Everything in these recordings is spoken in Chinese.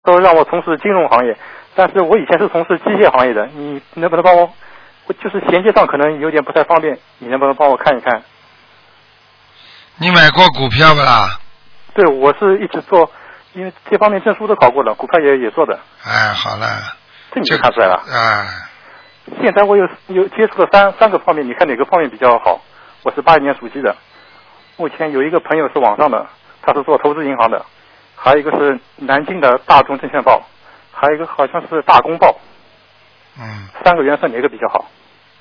都让我从事金融行业，但是我以前是从事机械行业的，你能不能帮我？我就是衔接上可能有点不太方便，你能不能帮我看一看？ 你买过股票不啦？ 对，我是一直做，因为这方面证书都考过了，股票也做的。 哎，好了。 这你就看出来了。 哎。 现在我有接触了三个方面，你看哪个方面比较好？我是81年属鸡的，目前有一个朋友是网上的，他是做投资银行的，还有一个是南京的大众证券报，还有一个好像是大公报。3个缘分哪个比较好？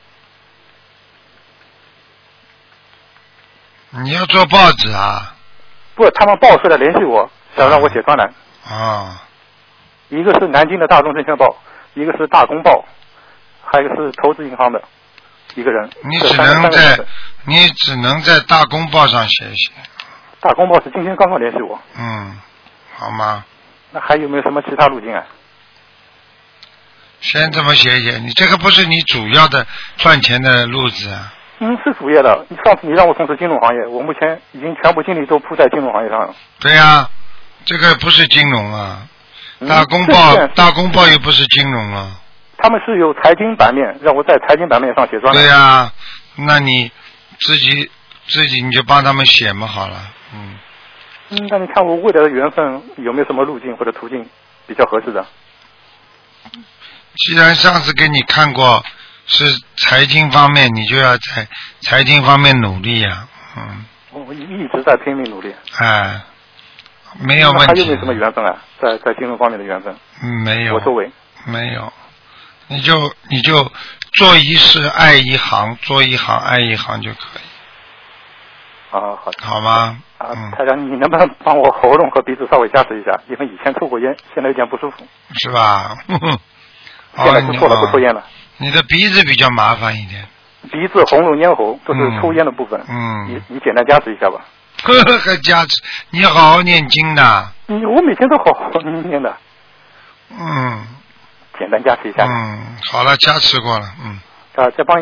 你要做报纸啊？ 不，他们报社的联系我，想让我写专栏。一个是南京的大众证券报，一个是大公报，还有一个是投资银行的一个人。 你只能在大公报上写一写。 大公报是今天刚刚联系我。 好吗？ 那还有没有什么其他路径啊？ 先这么写一写，你这个不是你主要的赚钱的路子啊。 是主业的。上次你让我从事金融行业，我目前已经全部精力都扑在金融行业上了。 对呀，这个不是金融啊。大公报又不是金融啊。 他们是有财经版面，让我在财经版面上写专栏。 对呀，那你自己你就帮他们写嘛好了。 那你看我未来的缘分有没有什么路径或者途径比较合适的？ 既然上次给你看过是财经方面，你就要在财经方面努力呀。 我一直在拼命努力。 没有问题。 还有没有什么缘分啊？在金融方面的缘分？ 没有。 我周围没有。你就做一事爱一行，做一行爱一行就可以。 好的。 好吗？ 台长，你能不能帮我喉咙和鼻子稍微加持一下？因为以前抽过烟，现在有点不舒服。 是吧？ 现在不错了，不抽烟了。 你的鼻子比较麻烦一点。 鼻子、喉咙、咽喉都是抽烟的部分。你简单加持一下吧。 还加持？你好好念经的。 我每天都好好念的。简单加持一下。 好了，加持过了。 再帮